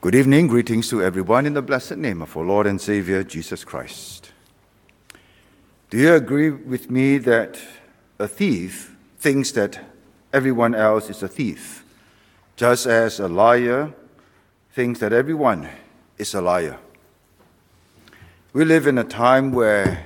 Good evening, greetings to everyone in the blessed name of our Lord and Savior, Jesus Christ. Do you agree with me that a thief thinks that everyone else is a thief, just as a liar thinks that everyone is a liar? We live in a time where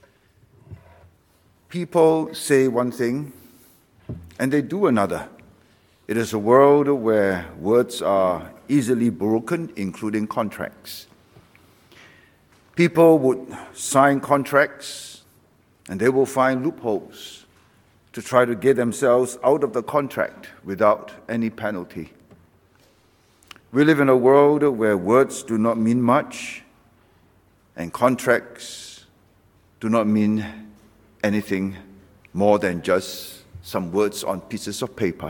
people say one thing and they do another. It is a world where words are easily broken, including contracts. People would sign contracts and they will find loopholes to try to get themselves out of the contract without any penalty. We live in a world where words do not mean much and contracts do not mean anything more than just some words on pieces of paper.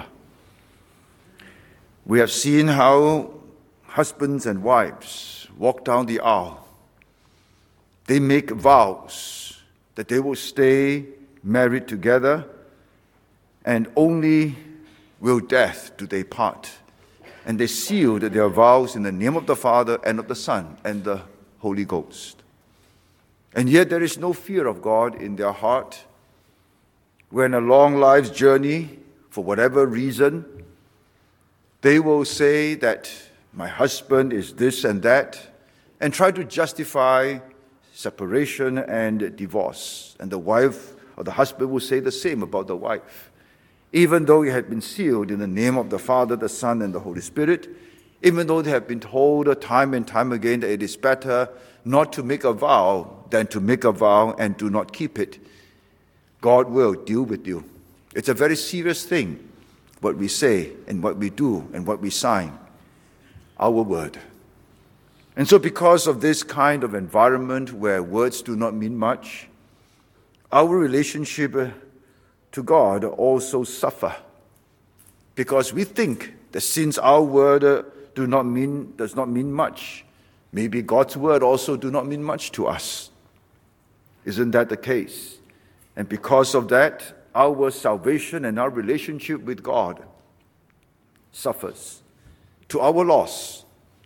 We have seen how husbands and wives walk down the aisle. They make vows that they will stay married together and only will death do they part. And they sealed their vows in the name of the Father and of the Son and the Holy Ghost. And yet there is no fear of God in their heart. When a long life's journey, for whatever reason, they will say that my husband is this and that, and try to justify separation and divorce. And the wife or the husband will say the same about the wife. Even though it had been sealed in the name of the Father, the Son, and the Holy Spirit, even though they have been told time and time again that it is better not to make a vow than to make a vow and do not keep it, God will deal with you. It's a very serious thing. What we say and what we do and what we sign, our word. And so because of this kind of environment where words do not mean much, our relationship to God also suffer. Because we think that since our word does not mean much, maybe God's word also do not mean much to us. Isn't that the case? And because of that, our salvation and our relationship with God suffers to our loss.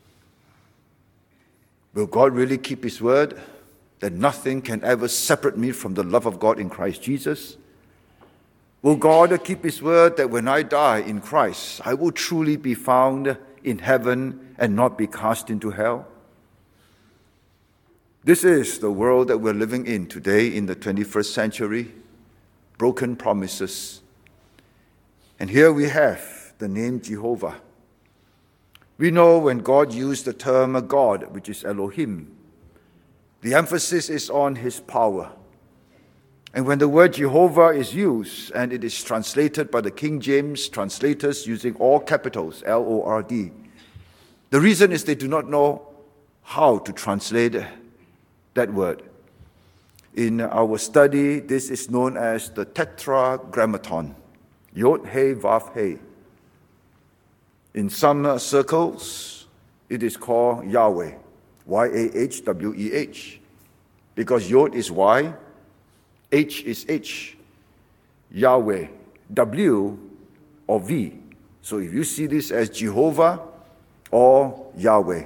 Will God really keep His word that nothing can ever separate me from the love of God in Christ Jesus? Will God keep His word that when I die in Christ, I will truly be found in heaven and not be cast into hell? This is the world that we're living in today in the 21st century. Broken promises. And here we have the name Jehovah. We know when God used the term God, which is Elohim, the emphasis is on His power. And when the word Jehovah is used, and it is translated by the King James translators using all capitals, L-O-R-D, the reason is they do not know how to translate that word. In our study, this is known as the Tetragrammaton, Yod, He, Vav, He. In some circles, it is called Yahweh, Y-A-H-W-E-H, because Yod is Y, H is H, Yahweh, W or V. So if you see this as Jehovah or Yahweh.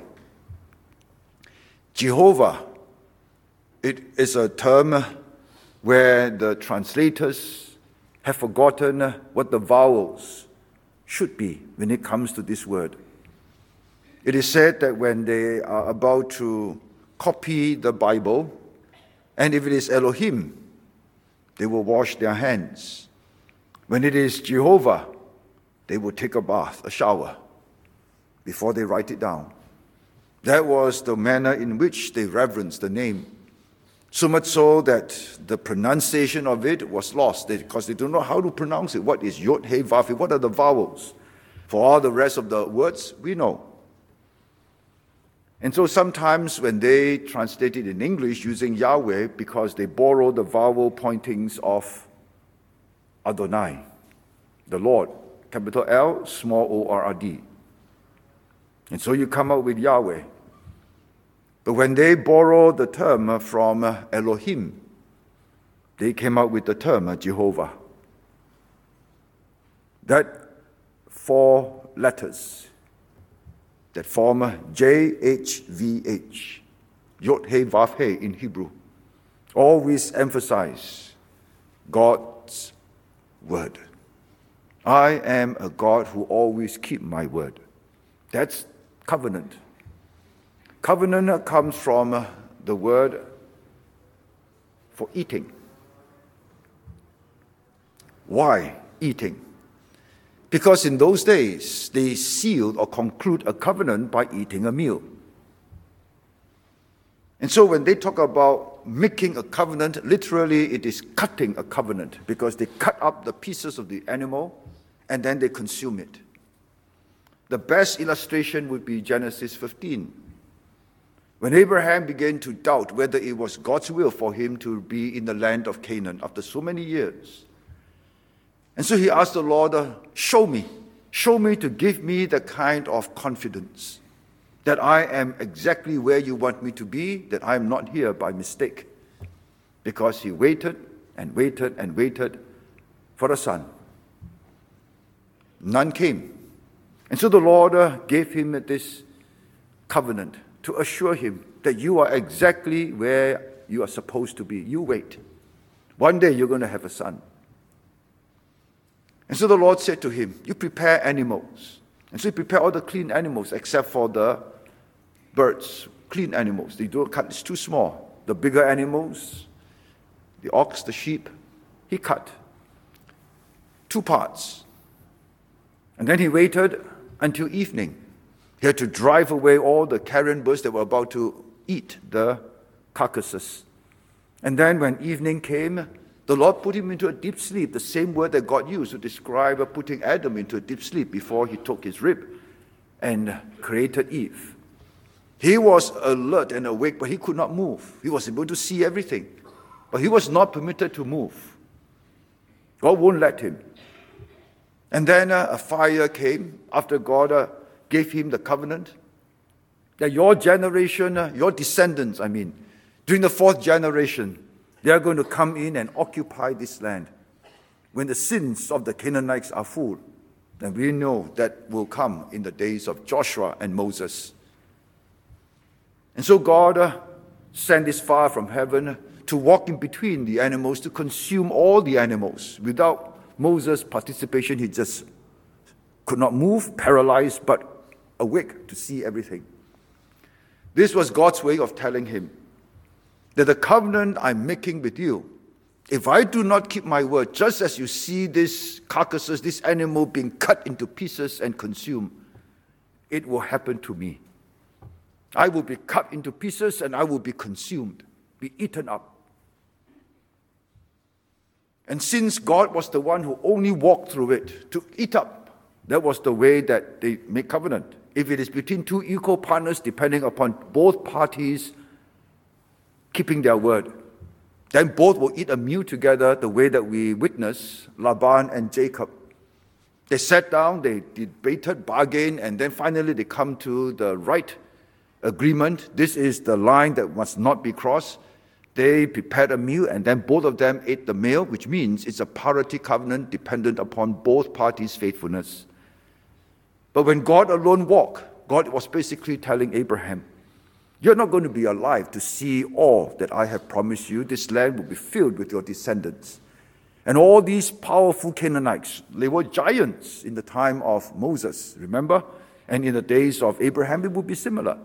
Jehovah, it is a term where the translators have forgotten what the vowels should be when it comes to this word. It is said that when they are about to copy the Bible, and if it is Elohim, they will wash their hands. When it is Jehovah, they will take a bath, a shower, before they write it down. That was the manner in which they reverenced the name. So much so that the pronunciation of it was lost because they don't know how to pronounce it. What is Yod, He, Vav, He? What are the vowels? For all the rest of the words, we know. And so sometimes when they translate it in English using Yahweh, because they borrow the vowel pointings of Adonai, the Lord, capital L, small O-R-R-D. And so you come up with Yahweh. But when they borrow the term from Elohim, they came up with the term Jehovah. That 4 letters that form JHVH, Yod He Vav He in Hebrew, always emphasize God's word. I am a God who always keep my word. That's covenant. Covenant comes from the word for eating. Why eating? Because in those days, they sealed or conclude a covenant by eating a meal. And so when they talk about making a covenant, literally it is cutting a covenant, because they cut up the pieces of the animal and then they consume it. The best illustration would be Genesis 15. When Abraham began to doubt whether it was God's will for him to be in the land of Canaan after so many years. And so he asked the Lord, show me to give me the kind of confidence that I am exactly where you want me to be, that I am not here by mistake. Because he waited and waited and waited for a son. None came. And so the Lord gave him this covenant to assure him that you are exactly where you are supposed to be. You wait. One day you're going to have a son. And so the Lord said to him, you prepare animals. And so he prepared all the clean animals except for the birds, clean animals. They don't cut, it's too small. The bigger animals, the ox, the sheep, he cut 2 parts. And then he waited until evening. He had to drive away all the carrion birds that were about to eat the carcasses. And then when evening came, the Lord put him into a deep sleep, the same word that God used to describe putting Adam into a deep sleep before he took his rib and created Eve. He was alert and awake, but he could not move. He was able to see everything, but he was not permitted to move. God won't let him. And then a fire came after God gave him the covenant that your generation, your descendants, during the 4th generation, they are going to come in and occupy this land. When the sins of the Canaanites are full, then we know that will come in the days of Joshua and Moses. And so God sent this fire from heaven to walk in between the animals, to consume all the animals. Without Moses' participation, he just could not move, paralyzed, but awake to see everything. This was God's way of telling him that the covenant I'm making with you, if I do not keep my word, just as you see these carcasses, this animal being cut into pieces and consumed, it will happen to me. I will be cut into pieces and I will be consumed, be eaten up. And since God was the one who only walked through it to eat up, that was the way that they make covenant. If it is between 2 equal partners, depending upon both parties keeping their word, then both will eat a meal together the way that we witness Laban and Jacob. They sat down, they debated, bargained, and then finally they come to the right agreement. This is the line that must not be crossed. They prepared a meal and then both of them ate the meal, which means it's a parity covenant dependent upon both parties' faithfulness. But when God alone walked, God was basically telling Abraham, you're not going to be alive to see all that I have promised you. This land will be filled with your descendants. And all these powerful Canaanites, they were giants in the time of Moses, remember? And in the days of Abraham, it would be similar.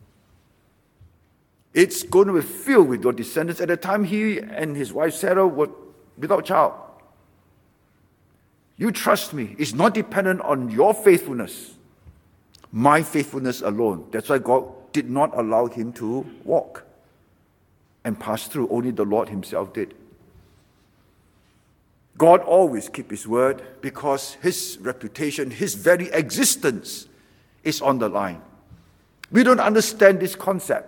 It's going to be filled with your descendants. At the time, he and his wife Sarah were without child. You trust me. It's not dependent on your faithfulness. My faithfulness alone. That's why God did not allow him to walk and pass through. Only the Lord himself did. God always keeps his word because his reputation, his very existence is on the line. We don't understand this concept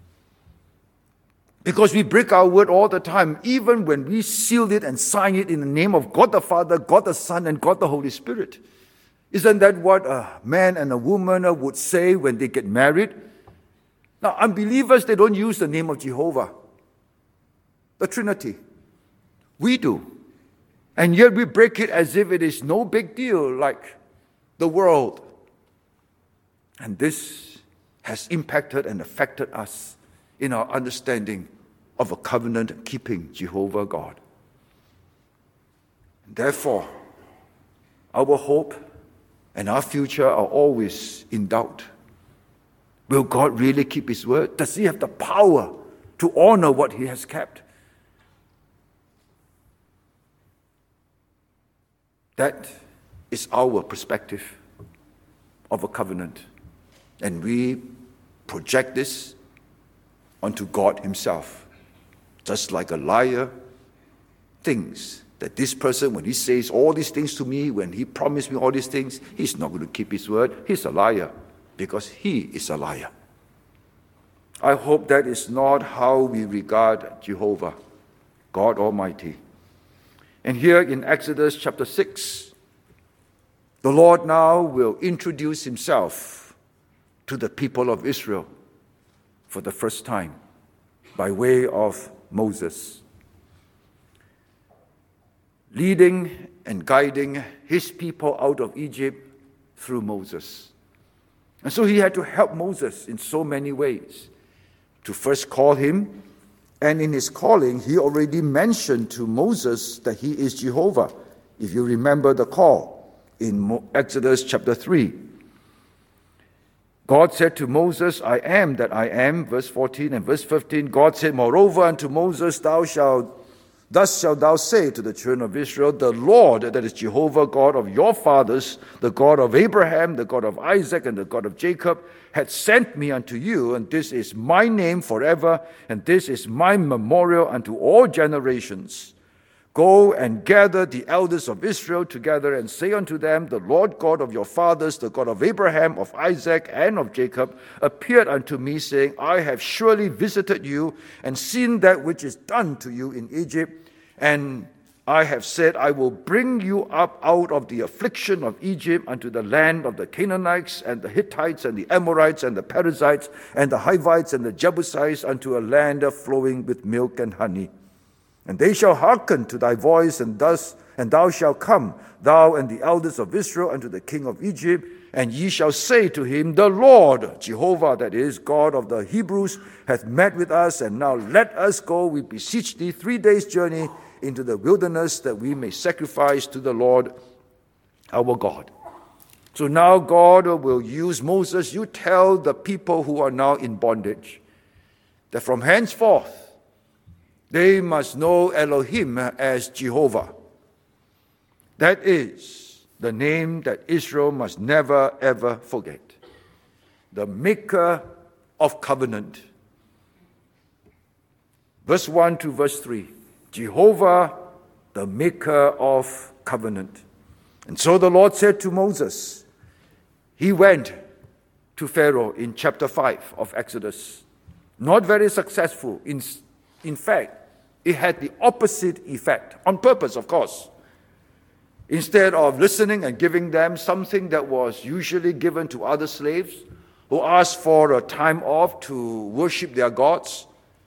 because we break our word all the time, even when we seal it and sign it in the name of God the Father, God the Son, and God the Holy Spirit. Isn't that what a man and a woman would say when they get married? Now, unbelievers, they don't use the name of Jehovah, the Trinity. We do. And yet we break it as if it is no big deal, like the world. And this has impacted and affected us in our understanding of a covenant-keeping Jehovah God. Therefore, our hope and our future are always in doubt. Will God really keep His word? Does He have the power to honor what He has kept? That is our perspective of a covenant. And we project this onto God Himself. Just like a liar thinks that this person, when he says all these things to me, when he promised me all these things, he's not going to keep his word. He's a liar because he is a liar. I hope that is not how we regard Jehovah, God Almighty. And here in Exodus chapter 6, the Lord now will introduce Himself to the people of Israel for the first time by way of Moses, leading and guiding His people out of Egypt through Moses. And so He had to help Moses in so many ways. To first call him, and in His calling, He already mentioned to Moses that He is Jehovah, if you remember the call in Exodus chapter 3. God said to Moses, I am that I am, verse 14 and verse 15. God said, moreover unto Moses, thus shalt thou say to the children of Israel, the Lord, that is Jehovah, God of your fathers, the God of Abraham, the God of Isaac, and the God of Jacob, had sent me unto you, and this is my name forever, and this is my memorial unto all generations. Go and gather the elders of Israel together and say unto them, the Lord God of your fathers, the God of Abraham, of Isaac, and of Jacob, appeared unto me, saying, I have surely visited you and seen that which is done to you in Egypt. And I have said, I will bring you up out of the affliction of Egypt unto the land of the Canaanites and the Hittites and the Amorites and the Perizzites and the Hivites and the Jebusites unto a land flowing with milk and honey. And they shall hearken to thy voice, and thou shalt come, thou and the elders of Israel, unto the king of Egypt, and ye shall say to him, the Lord, Jehovah, that is, God of the Hebrews, hath met with us, and now let us go, we beseech thee, 3 days' journey into the wilderness, that we may sacrifice to the Lord our God. So now God will use Moses. You tell the people who are now in bondage that from henceforth, they must know Elohim as Jehovah. That is the name that Israel must never, ever forget. The maker of covenant. Verse 1 to verse 3. Jehovah, the maker of covenant. And so the Lord said to Moses, he went to Pharaoh in chapter 5 of Exodus. Not very successful. In fact, it had the opposite effect, on purpose, of course. Instead of listening and giving them something that was usually given to other slaves who asked for a time off to worship their gods,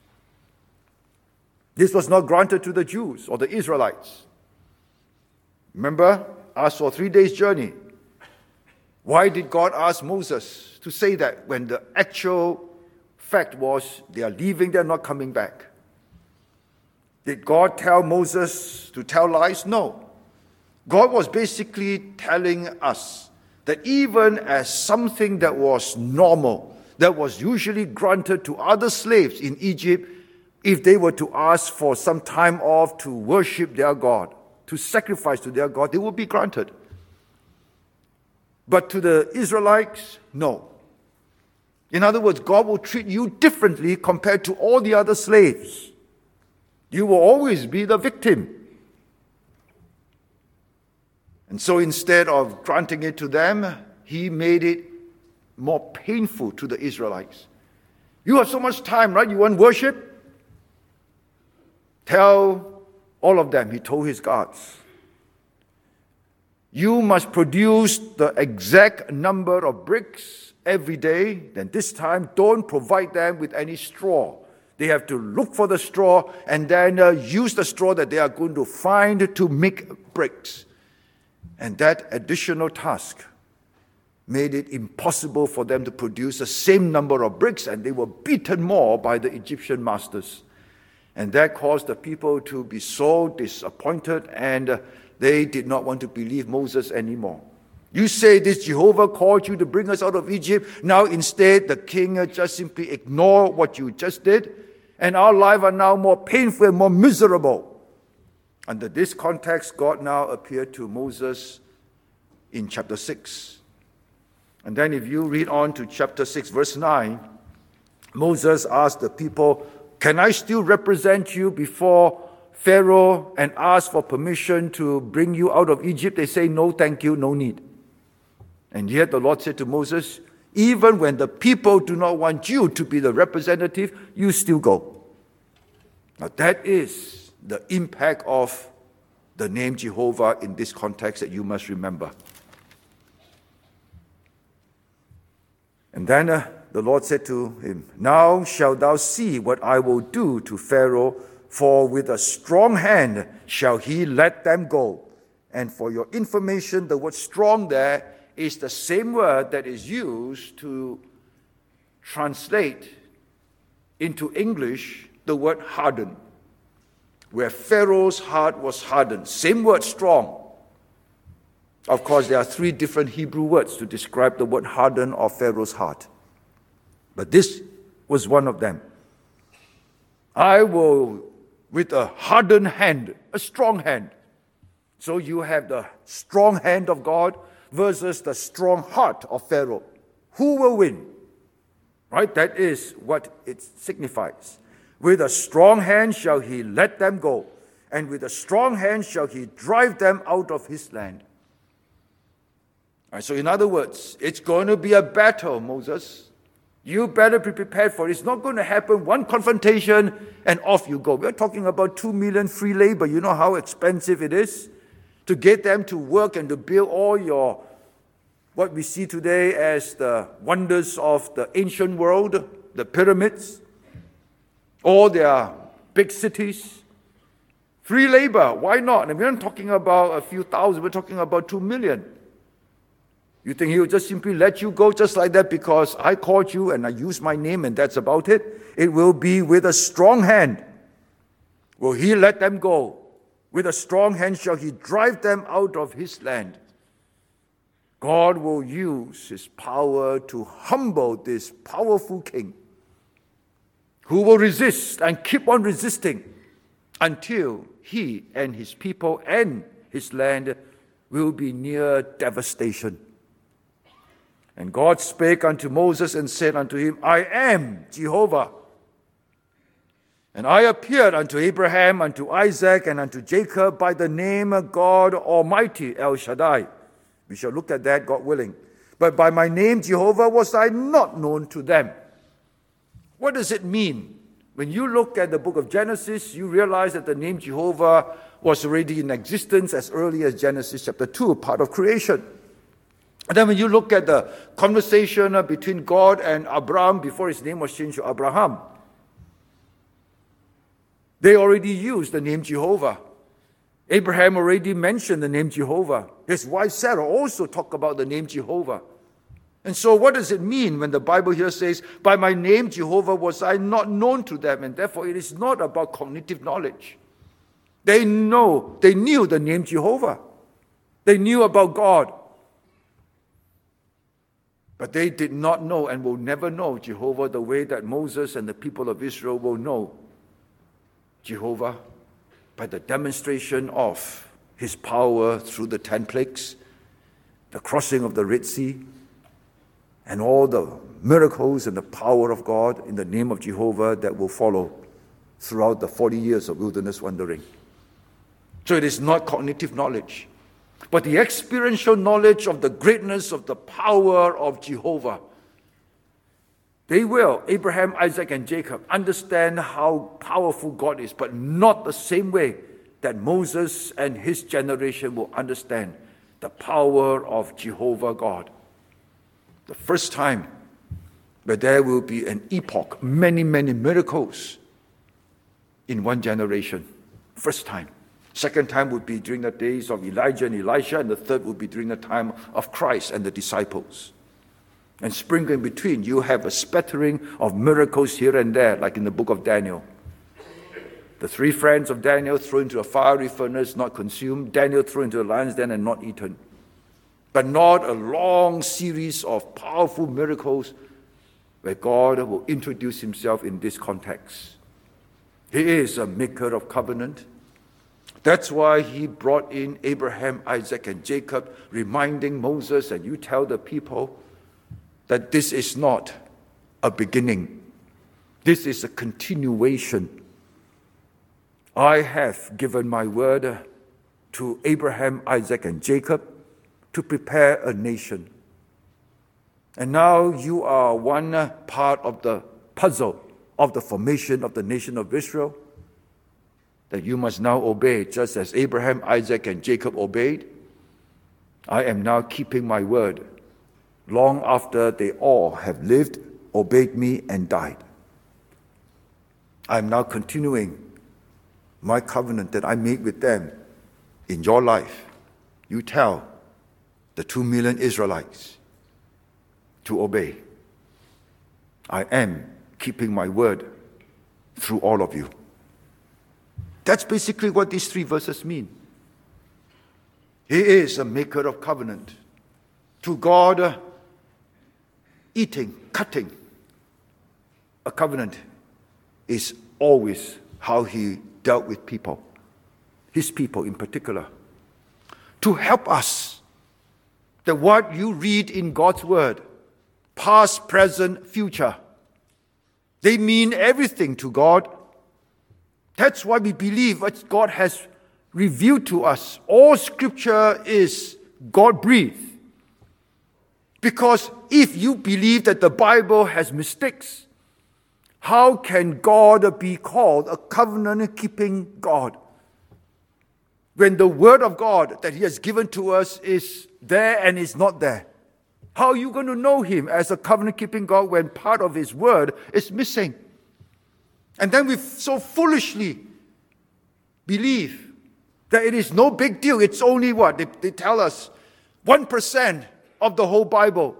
this was not granted to the Jews or the Israelites. Remember, asked for 3 days' journey. Why did God ask Moses to say that when the actual fact was they are leaving, they're not coming back? Did God tell Moses to tell lies? No. God was basically telling us that even as something that was normal, that was usually granted to other slaves in Egypt, if they were to ask for some time off to worship their God, to sacrifice to their God, they would be granted. But to the Israelites, no. In other words, God will treat you differently compared to all the other slaves. You will always be the victim. And so instead of granting it to them, he made it more painful to the Israelites. You have so much time, right? You want worship? Tell all of them, he told his guards, you must produce the exact number of bricks every day. Then this time, don't provide them with any straw. They have to look for the straw and then use the straw that they are going to find to make bricks. And that additional task made it impossible for them to produce the same number of bricks, and they were beaten more by the Egyptian masters. And that caused the people to be so disappointed, and they did not want to believe Moses anymore. You say this Jehovah called you to bring us out of Egypt. Now instead, the king just simply ignored what you just did, and our lives are now more painful and more miserable. Under this context, God now appeared to Moses in chapter 6. And then if you read on to chapter 6, verse 9, Moses asked the people, "Can I still represent you before Pharaoh and ask for permission to bring you out of Egypt?" They say, "No, thank you, no need." And yet the Lord said to Moses, "Even when the people do not want you to be the representative, you still go." Now that is the impact of the name Jehovah in this context that you must remember. And then the Lord said to him, "Now shalt thou see what I will do to Pharaoh, for with a strong hand shall he let them go." And for your information, the word strong there is the same word that is used to translate into English the word harden, where Pharaoh's heart was hardened. Same word, strong. Of course, there are 3 different Hebrew words to describe the word harden of Pharaoh's heart. But this was one of them. I will, with a hardened hand, a strong hand. So you have the strong hand of God versus the strong heart of Pharaoh. Who will win? Right? That is what it signifies. With a strong hand shall he let them go, and with a strong hand shall he drive them out of his land. All right, so in other words, it's going to be a battle, Moses. You better be prepared for it. It's not going to happen one confrontation and off you go. We're talking about 2 million free labor. You know how expensive it is to get them to work and to build all what we see today as the wonders of the ancient world, the pyramids, all their big cities. Free labor, why not? And we're not talking about a few thousand, we're talking about 2 million. You think he will just simply let you go just like that because I called you and I used my name and that's about it? It will be with a strong hand. Will he let them go? With a strong hand shall he drive them out of his land. God will use his power to humble this powerful king who will resist and keep on resisting until he and his people and his land will be near devastation. And God spake unto Moses and said unto him, I am Jehovah. And I appeared unto Abraham, unto Isaac, and unto Jacob by the name of God Almighty, El Shaddai. We shall look at that, God willing. But by my name, Jehovah, was I not known to them. What does it mean? When you look at the book of Genesis, you realize that the name Jehovah was already in existence as early as Genesis chapter 2, part of creation. And then when you look at the conversation between God and Abraham before his name was changed to Abraham, they already used the name Jehovah. Abraham already mentioned the name Jehovah. His wife Sarah also talked about the name Jehovah. And so what does it mean when the Bible here says, by my name Jehovah was I not known to them, and therefore it is not about cognitive knowledge. They knew the name Jehovah. They knew about God. But they did not know and will never know Jehovah the way that Moses and the people of Israel will know Jehovah, by the demonstration of his power through the 10 plagues, the crossing of the Red Sea, and all the miracles and the power of God in the name of Jehovah that will follow throughout the 40 years of wilderness wandering. So it is not cognitive knowledge, but the experiential knowledge of the greatness of the power of Jehovah. They will, Abraham, Isaac, and Jacob, understand how powerful God is, but not the same way that Moses and his generation will understand the power of Jehovah God. The first time where there will be an epoch, many, many miracles in one generation. First time. Second time would be during the days of Elijah and Elisha, and the third would be during the time of Christ and the disciples. And sprinkled in between, you have a spattering of miracles here and there, like in the book of Daniel. The 3 friends of Daniel thrown into a fiery furnace, not consumed. Daniel thrown into a lion's den and not eaten. But not a long series of powerful miracles where God will introduce himself in this context. He is a maker of covenant. That's why he brought in Abraham, Isaac, and Jacob, reminding Moses, and you tell the people that this is not a beginning. This is a continuation. I have given my word to Abraham, Isaac, and Jacob to prepare a nation. And now you are one part of the puzzle of the formation of the nation of Israel that you must now obey, just as Abraham, Isaac, and Jacob obeyed. I am now keeping my word long after they all have lived, obeyed me, and died. I am now continuing my covenant that I made with them in your life. You tell the 2 million Israelites to obey. I am keeping my word through all of you. That's basically what these 3 verses mean. He is a maker of covenant. To God, eating, cutting a covenant is always how he dealt with people, his people in particular. To help us that what you read in God's word, past, present, future, they mean everything to God. That's why we believe what God has revealed to us. All scripture is God-breathed. Because if you believe that the Bible has mistakes, how can God be called a covenant-keeping God? When the word of God that he has given to us is there and is not there. How are you going to know him as a covenant-keeping God when part of his word is missing? And then we so foolishly believe that it is no big deal. It's only what? They tell us 1% of the whole Bible.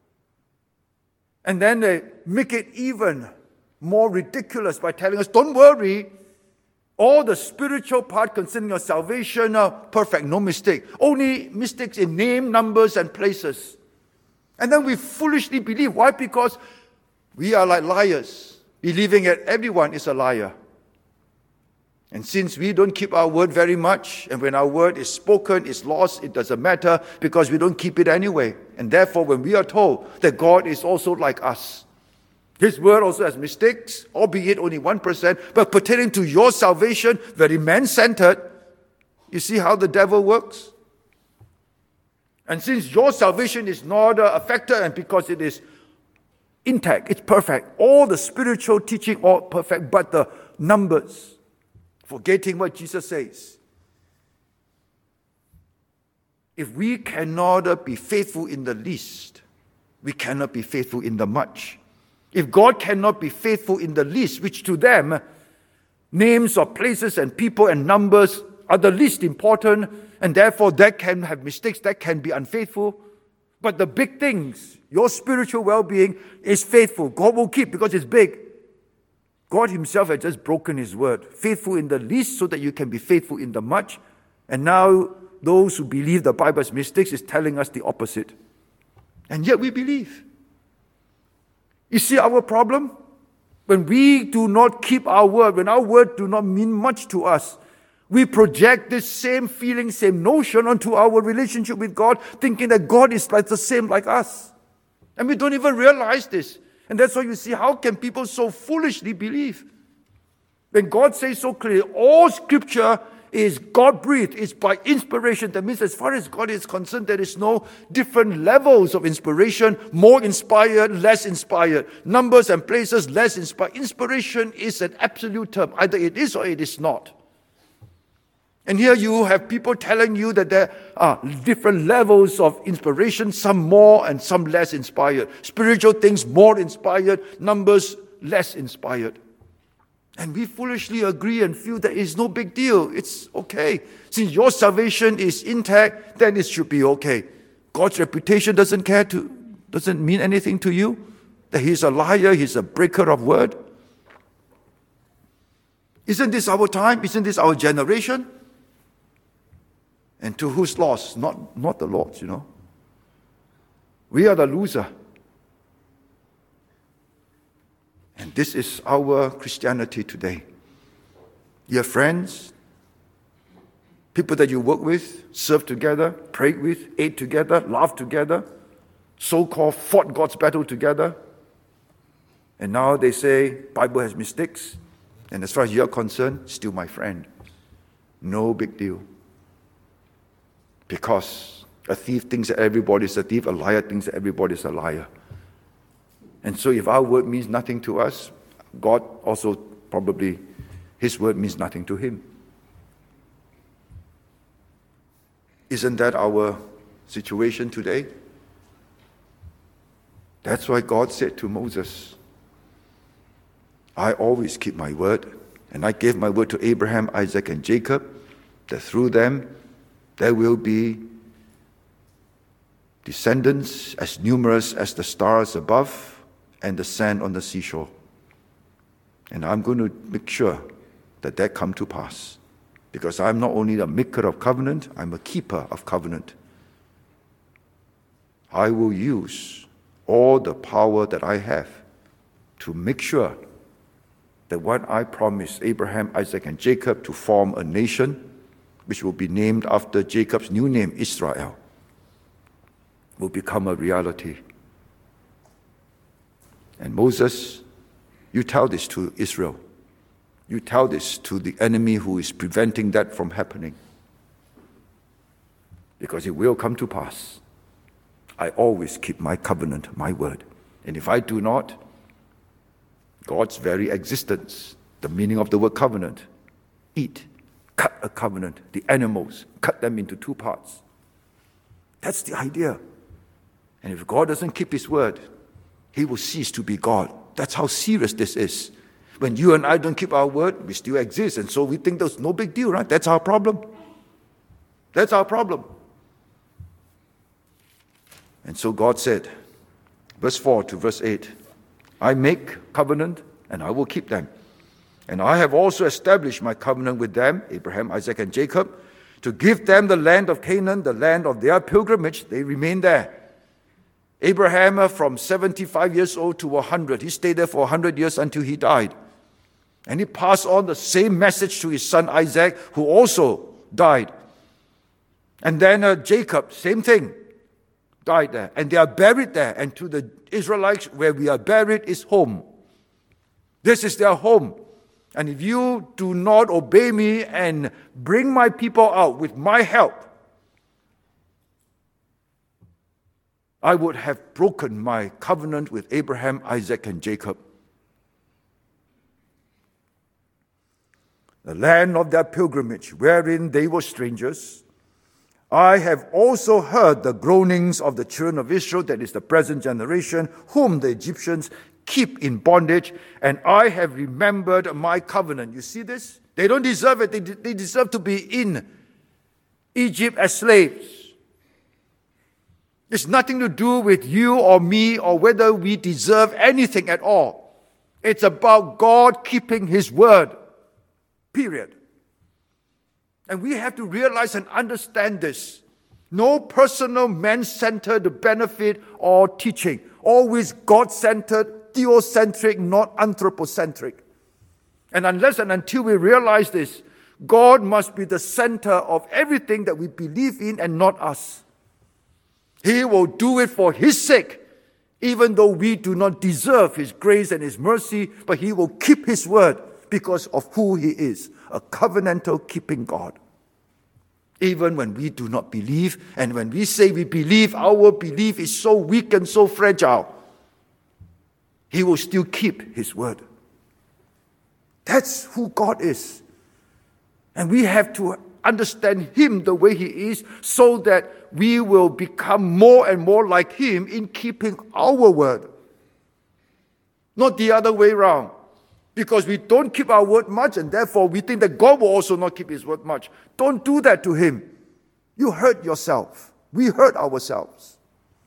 And then they make it even more ridiculous by telling us, don't worry, all the spiritual part concerning your salvation are perfect, no mistake. Only mistakes in name, numbers, and places. And then we foolishly believe. Why? Because we are like liars, believing that everyone is a liar. And since we don't keep our word very much, and when our word is spoken, is lost, it doesn't matter because we don't keep it anyway. And therefore, when we are told that God is also like us, his word also has mistakes, albeit only 1%, but pertaining to your salvation, very man-centered. You see how the devil works? And since your salvation is not affected, and because it is intact, it's perfect, all the spiritual teaching, all perfect, but the numbers, forgetting what Jesus says. If we cannot be faithful in the least, we cannot be faithful in the much. If God cannot be faithful in the least, which to them, names of places and people and numbers are the least important, and therefore that can have mistakes, that can be unfaithful. But the big things, your spiritual well-being is faithful. God will keep because it's big. God himself has just broken his word. Faithful in the least so that you can be faithful in the much. And now those who believe the Bible's mistakes is telling us the opposite. And yet we believe. You see our problem? When we do not keep our word, when our word do not mean much to us, we project this same feeling, same notion onto our relationship with God, thinking that God is like the same like us. And we don't even realize this. And that's why you see, how can people so foolishly believe? When God says so clearly, all scripture is God-breathed, it's by inspiration. That means as far as God is concerned, there is no different levels of inspiration, more inspired, less inspired, numbers and places, less inspired. Inspiration is an absolute term. Either it is or it is not. And here you have people telling you that there are different levels of inspiration, some more and some less inspired. Spiritual things more inspired, numbers less inspired. And we foolishly agree and feel that it's no big deal. It's okay. Since your salvation is intact, then it should be okay. God's reputation doesn't mean anything to you. That he's a liar, he's a breaker of word. Isn't this our time? Isn't this our generation? And to whose loss? Not the Lord's, We are the loser. And this is our Christianity today. Your friends, people that you work with, serve together, pray with, ate together, laugh together, so-called fought God's battle together. And now they say, Bible has mistakes. And as far as you're concerned, still my friend. No big deal. Because a thief thinks that everybody's a thief, a liar thinks that everybody's a liar. And so if our word means nothing to us, God also probably, his word means nothing to him. Isn't that our situation today? That's why God said to Moses, I always keep my word, and I gave my word to Abraham, Isaac, and Jacob, that through them there will be descendants as numerous as the stars above and the sand on the seashore. And I'm going to make sure that come to pass. Because I'm not only a maker of covenant, I'm a keeper of covenant. I will use all the power that I have to make sure that what I promised Abraham, Isaac, and Jacob to form a nation, which will be named after Jacob's new name, Israel, will become a reality. And Moses, you tell this to Israel. You tell this to the enemy who is preventing that from happening. Because it will come to pass. I always keep my covenant, my word. And if I do not, God's very existence, the meaning of the word covenant, cut a covenant, the animals, cut them into two parts. That's the idea. And if God doesn't keep his word, he will cease to be God. That's how serious this is. When you and I don't keep our word, we still exist. And so we think there's no big deal, right? That's our problem. That's our problem. And so God said, verse 4 to verse 8, I make covenant and I will keep them. And I have also established my covenant with them, Abraham, Isaac, and Jacob, to give them the land of Canaan, the land of their pilgrimage. They remain there. Abraham, from 75 years old to 100, he stayed there for 100 years until he died. And he passed on the same message to his son Isaac, who also died. And then Jacob, same thing, died there. And they are buried there. And to the Israelites, where we are buried is home. This is their home. And if you do not obey me and bring my people out with my help, I would have broken my covenant with Abraham, Isaac, and Jacob. The land of their pilgrimage, wherein they were strangers. I have also heard the groanings of the children of Israel, that is the present generation, whom the Egyptians keep in bondage, and I have remembered my covenant. You see this? They don't deserve it. They deserve to be in Egypt as slaves. It's nothing to do with you or me or whether we deserve anything at all. It's about God keeping his word. Period. And we have to realize and understand this. No personal man-centered benefit or teaching. Always God-centered, theocentric, not anthropocentric. And unless and until we realize this, God must be the center of everything that we believe in and not us. He will do it for his sake, even though we do not deserve his grace and his mercy, but he will keep his word because of who he is, a covenantal keeping God. Even when we do not believe, and when we say we believe, our belief is so weak and so fragile, he will still keep his word. That's who God is. And we have to understand him the way he is so that we will become more and more like him in keeping our word. Not the other way around. because we don't keep our word much, and therefore we think that God will also not keep his word much. Don't do that to him. You hurt yourself. We hurt ourselves.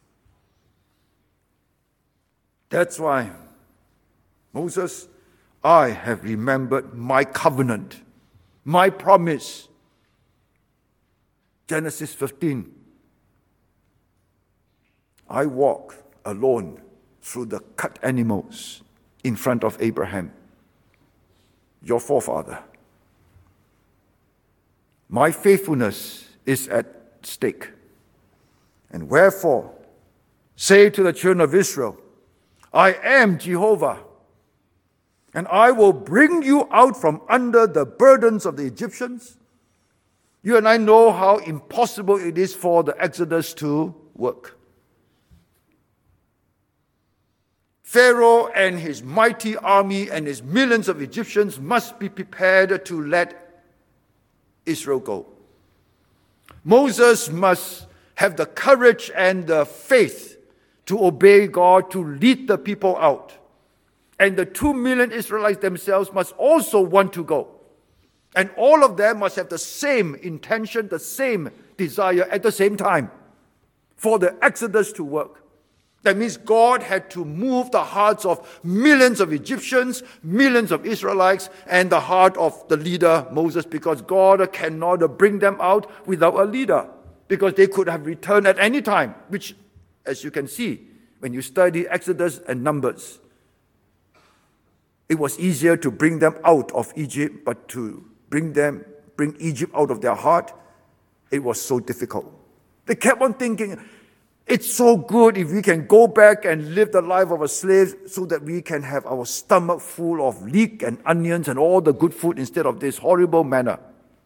That's why, Moses, I have remembered my covenant, my promise. Genesis 15. I walk alone through the cut animals in front of Abraham, your forefather. My faithfulness is at stake. And wherefore, say to the children of Israel, I am Jehovah, and I will bring you out from under the burdens of the Egyptians. You and I know how impossible it is for the Exodus to work. Pharaoh and his mighty army and his millions of Egyptians must be prepared to let Israel go. Moses must have the courage and the faith to obey God, to lead the people out. And the 2 million Israelites themselves must also want to go. And all of them must have the same intention, the same desire at the same time for the Exodus to work. That means God had to move the hearts of millions of Egyptians, millions of Israelites, and the heart of the leader, Moses, because God cannot bring them out without a leader, because they could have returned at any time, which, as you can see, when you study Exodus and Numbers, it was easier to bring them out of Egypt, but to bring Egypt out of their heart, it was so difficult. They kept on thinking, it's so good if we can go back and live the life of a slave so that we can have our stomach full of leek and onions and all the good food instead of this horrible manna.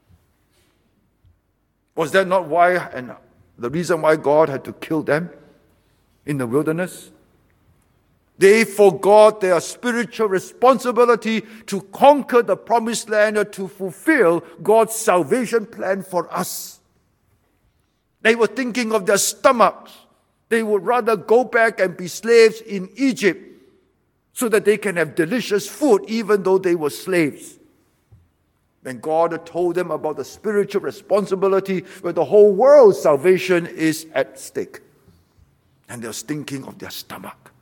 Was that not why, and the reason why God had to kill them in the wilderness? They forgot their spiritual responsibility to conquer the promised land, to fulfill God's salvation plan for us. They were thinking of their stomachs. They would rather go back and be slaves in Egypt so that they can have delicious food even though they were slaves. When God told them about the spiritual responsibility where the whole world's salvation is at stake. And they were thinking of their stomach.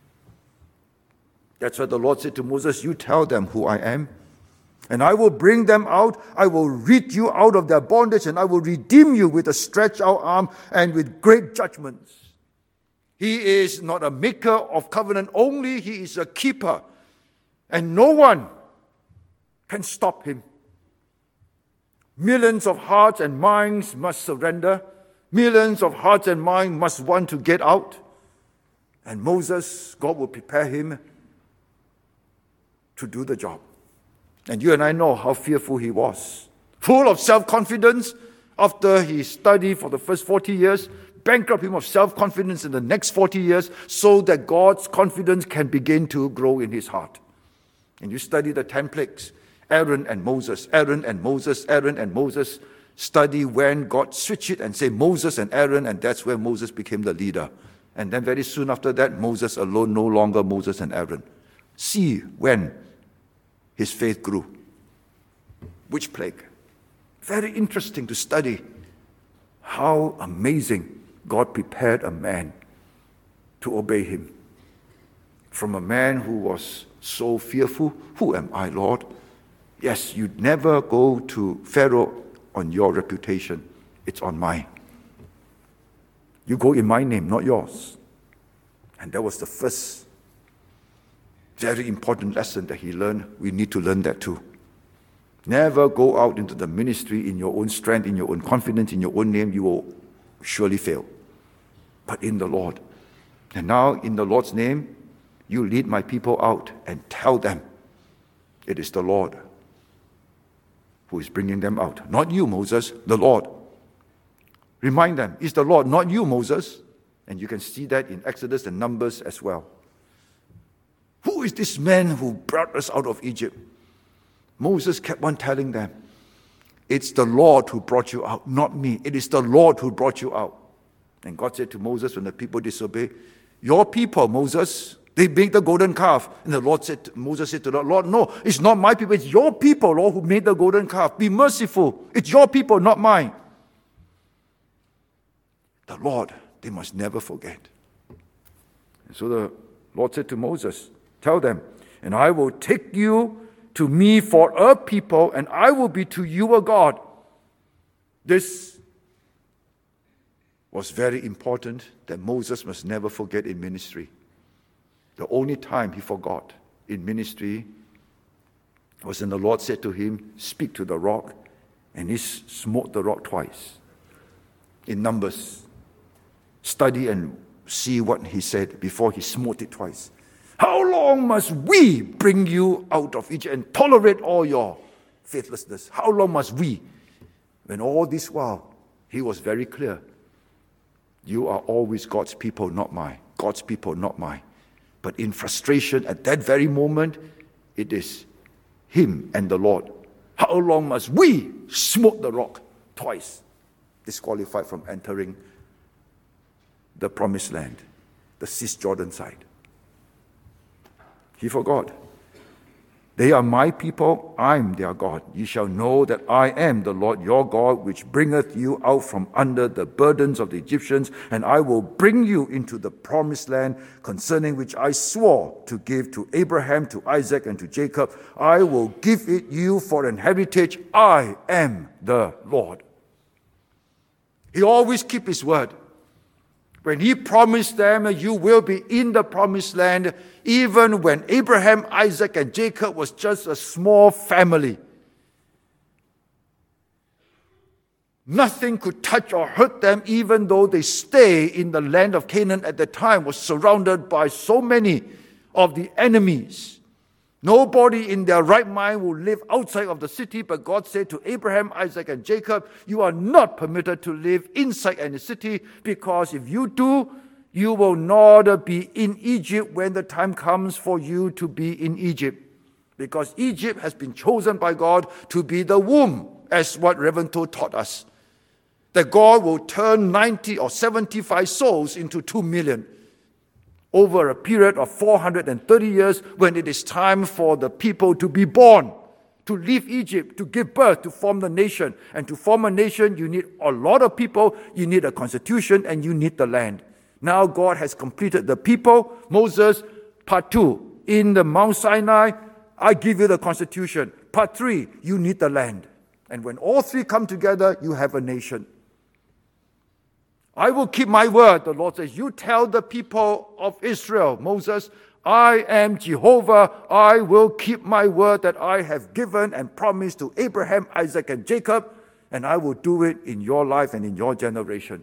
That's why the Lord said to Moses, you tell them who I am, and I will bring them out. I will rid you out of their bondage, and I will redeem you with a stretched out arm and with great judgments. He is not a maker of covenant only, he is a keeper. And no one can stop him. Millions of hearts and minds must surrender. Millions of hearts and minds must want to get out. And Moses, God will prepare him to do the job. And you and I know how fearful he was. Full of self-confidence after he studied for the first 40 years, bankrupt him of self-confidence in the next 40 years so that God's confidence can begin to grow in his heart. And you study the 10 plagues, Aaron and Moses, Aaron and Moses, Aaron and Moses. Study when God switched it and say Moses and Aaron, and that's where Moses became the leader. And then very soon after that, Moses alone, no longer Moses and Aaron. See when his faith grew. Which plague? Very interesting to study how amazing God prepared a man to obey him. From a man who was so fearful, who am I, Lord? Yes, you'd never go to Pharaoh on your reputation. It's on mine. You go in my name, not yours. And that was the first very important lesson that he learned. We need to learn that too. Never go out into the ministry in your own strength, in your own confidence, in your own name. You will surely fail. But in the Lord. And now, in the Lord's name, you lead my people out and tell them it is the Lord who is bringing them out. Not you, Moses, the Lord. Remind them, it's the Lord, not you, Moses. And you can see that in Exodus and Numbers as well. Who is this man who brought us out of Egypt? Moses kept on telling them, it's the Lord who brought you out, not me. It is the Lord who brought you out. And God said to Moses when the people disobey, your people, Moses, They made the golden calf. And Moses said to the Lord, no, it's not my people, it's your people, Lord, who made the golden calf. Be merciful. It's your people, not mine. The Lord, they must never forget. And so the Lord said to Moses, tell them, and I will take you to me for a people, and I will be to you a God. This was very important that Moses must never forget in ministry. The only time he forgot in ministry was when the Lord said to him, speak to the rock, and he smote the rock twice. In Numbers, study and see what he said before he smote it twice. How long must we bring you out of Egypt and tolerate all your faithlessness? How long must we? When all this while, he was very clear. You are always God's people, not mine. God's people, not mine. But in frustration, at that very moment, it is him and the Lord. How long must we smote the rock twice? Disqualified from entering the promised land, the Cisjordan side. He forgot. They are my people, I am their God. Ye shall know that I am the Lord your God, which bringeth you out from under the burdens of the Egyptians, and I will bring you into the promised land, concerning which I swore to give to Abraham, to Isaac, and to Jacob. I will give it you for an heritage. I am the Lord. He always keeps his word. When he promised them, you will be in the promised land, even when Abraham, Isaac, and Jacob was just a small family. Nothing could touch or hurt them, even though they stay in the land of Canaan at the time, was surrounded by so many of the enemies. Nobody in their right mind will live outside of the city, but God said to Abraham, Isaac, and Jacob, you are not permitted to live inside any city, because if you do, you will not be in Egypt when the time comes for you to be in Egypt. Because Egypt has been chosen by God to be the womb, as what Reverend Toh taught us. That God will turn 90 or 75 souls into 2 million. Over a period of 430 years, when it is time for the people to be born, to leave Egypt, to give birth, to form the nation. And to form a nation, you need a lot of people, you need a constitution, and you need the land. Now God has completed the people. Moses, part 2, in the Mount Sinai, I give you the constitution. Part 3, you need the land. And when all three come together, you have a nation. I will keep my word, the Lord says. You tell the people of Israel, Moses, I am Jehovah. I will keep my word that I have given and promised to Abraham, Isaac, and Jacob, and I will do it in your life and in your generation.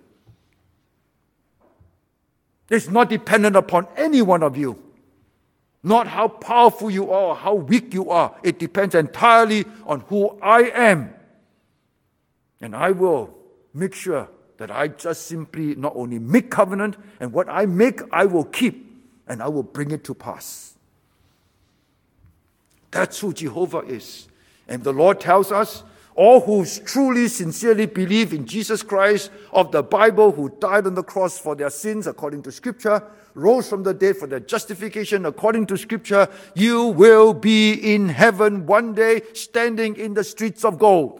It's not dependent upon any one of you. Not how powerful you are or how weak you are. It depends entirely on who I am. And I will make sure that I just simply not only make covenant, and what I make, I will keep, and I will bring it to pass. That's who Jehovah is. And the Lord tells us, all who truly, sincerely believe in Jesus Christ of the Bible, who died on the cross for their sins according to Scripture, rose from the dead for their justification according to Scripture, you will be in heaven one day, standing in the streets of gold.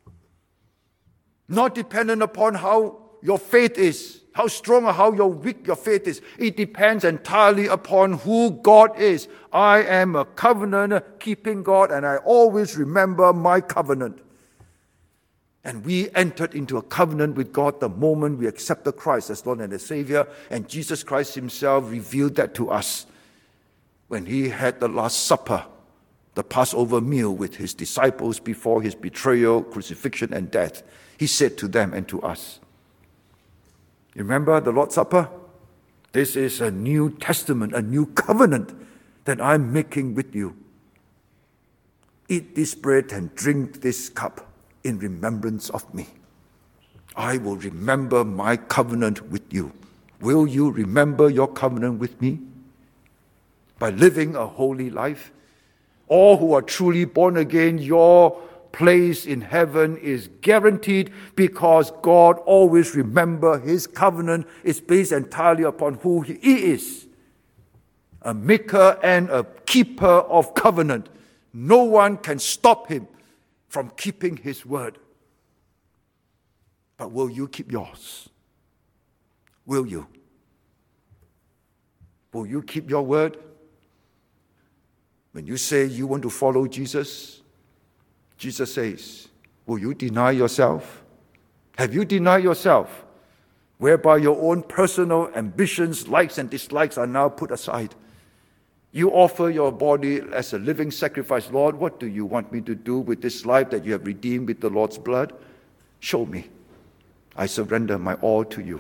Not dependent upon how your faith is, how strong or how weak your faith is. It depends entirely upon who God is. I am a covenant-keeping God, and I always remember my covenant. And we entered into a covenant with God the moment we accepted Christ as Lord and as Savior, and Jesus Christ himself revealed that to us when he had the Last Supper, the Passover meal with his disciples before his betrayal, crucifixion, and death. He said to them and to us, remember the Lord's Supper? This is a new testament, a new covenant that I'm making with you. Eat this bread and drink this cup in remembrance of me. I will remember my covenant with you. Will you remember your covenant with me? By living a holy life. All who are truly born again, your place in heaven is guaranteed, because God always remembers his covenant is based entirely upon who he is. a maker and a keeper of covenant. No one can stop him from keeping his word. But will you keep yours? Will you? Will you keep your word? When you say you want to follow Jesus, Jesus says, will you deny yourself? Have you denied yourself, whereby your own personal ambitions, likes and dislikes are now put aside? You offer your body as a living sacrifice. Lord, what do you want me to do with this life that you have redeemed with the Lord's blood? Show me. I surrender my all to you.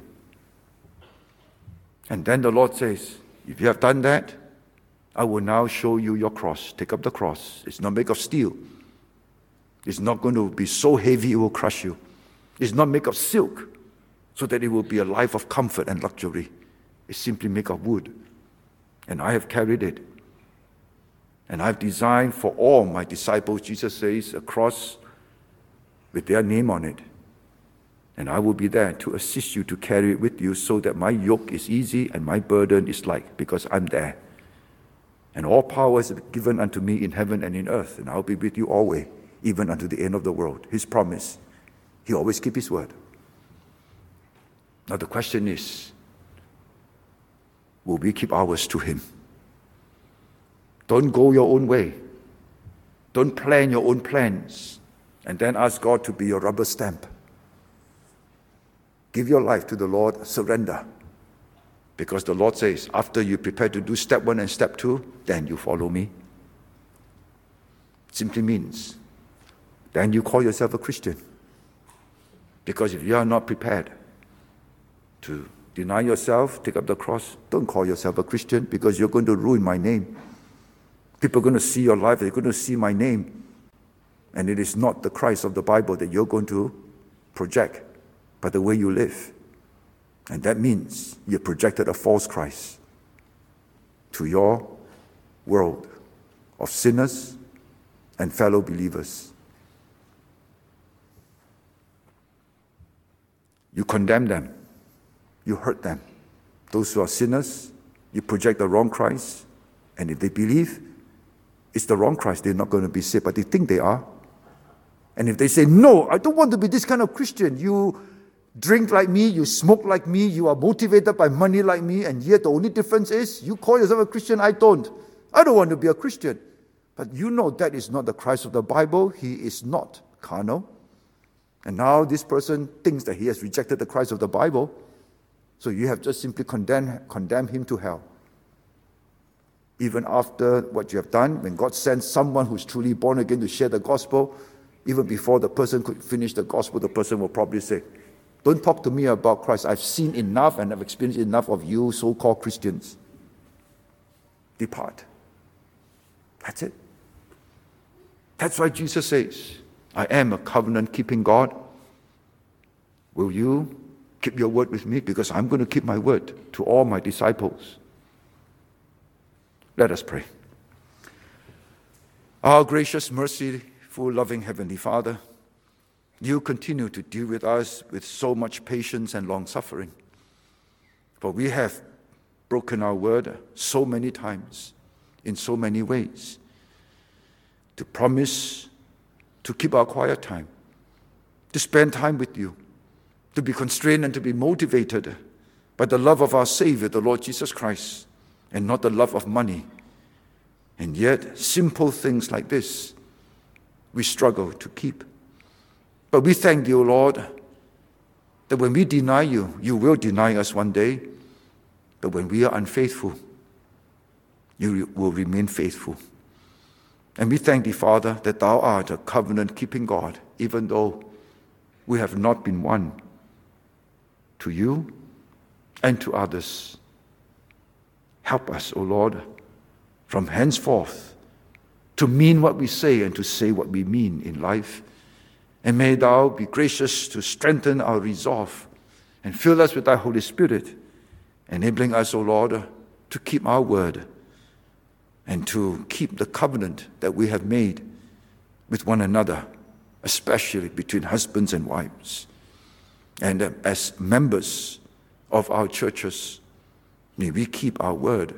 And then the Lord says, if you have done that, I will now show you your cross. Take up the cross. It's not made of steel. It's not going to be so heavy it will crush you. It's not made of silk so that it will be a life of comfort and luxury. It's simply made of wood. And I have carried it. And I've designed for all my disciples, Jesus says, a cross with their name on it. And I will be there to assist you to carry it with you so that my yoke is easy and my burden is light, because I'm there. And all power is given unto me in heaven and in earth, and I'll be with you always, even unto the end of the world. His promise. He always keeps his word. Now the question is, will we keep ours to him? Don't go your own way. Don't plan your own plans and then ask God to be your rubber stamp. Give your life to the Lord, surrender. Because the Lord says, after you prepare to do step 1 and step 2, then you follow me. Simply means, then you call yourself a Christian. Because if you are not prepared to deny yourself, take up the cross, don't call yourself a Christian, because you're going to ruin my name. People are going to see your life, they're going to see my name. And it is not the Christ of the Bible that you're going to project, but the way you live. And that means you projected a false Christ to your world of sinners and fellow believers. You condemn them. You hurt them. Those who are sinners, you project the wrong Christ. And if they believe it's the wrong Christ, they're not going to be saved, but they think they are. And if they say, no, I don't want to be this kind of Christian. You drink like me, you smoke like me, you are motivated by money like me, and yet the only difference is you call yourself a Christian, I don't. I don't want to be a Christian. But you know that is not the Christ of the Bible. He is not carnal. And now this person thinks that he has rejected the Christ of the Bible. So you have just simply condemned him to hell. Even after what you have done, when God sends someone who's truly born again to share the gospel, even before the person could finish the gospel, the person will probably say, don't talk to me about Christ. I've seen enough and I've experienced enough of you so-called Christians. Depart. That's it. That's why Jesus says, I am a covenant-keeping God. Will you keep your word with me? Because I'm going to keep my word to all my disciples. Let us pray. Our gracious, merciful, loving Heavenly Father, you continue to deal with us with so much patience and long-suffering. For we have broken our word so many times, in so many ways, to promise to keep our quiet time, to spend time with you, to be constrained and to be motivated by the love of our Savior, the Lord Jesus Christ, and not the love of money. And yet, simple things like this, we struggle to keep. But we thank you, Lord, that when we deny you, you will deny us one day. But when we are unfaithful, you will remain faithful. And we thank thee, Father, that thou art a covenant-keeping God, even though we have not been one to you and to others. Help us, O Lord, from henceforth to mean what we say and to say what we mean in life. And may thou be gracious to strengthen our resolve and fill us with thy Holy Spirit, enabling us, O Lord, to keep our word and to keep the covenant that we have made with one another, especially between husbands and wives. And as members of our churches, may we keep our word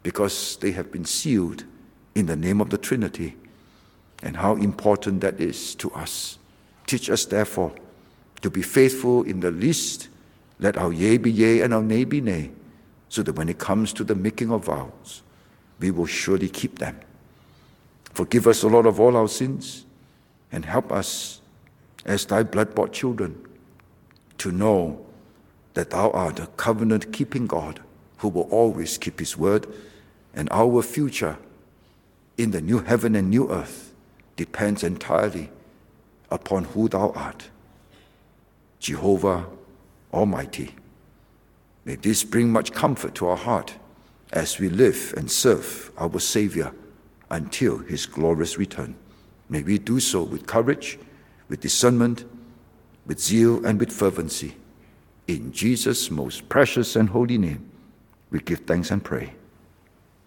because they have been sealed in the name of the Trinity, and how important that is to us. Teach us, therefore, to be faithful in the least. Let our yea be yea and our nay be nay, so that when it comes to the making of vows, we will surely keep them. Forgive us, O Lord, of all our sins, and help us, as thy blood-bought children, to know that thou art a covenant-keeping God who will always keep his word, and our future in the new heaven and new earth depends entirely upon who thou art, Jehovah Almighty. May this bring much comfort to our heart as we live and serve our Savior until his glorious return. May we do so with courage, with discernment, with zeal, and with fervency. In Jesus' most precious and holy name, we give thanks and pray.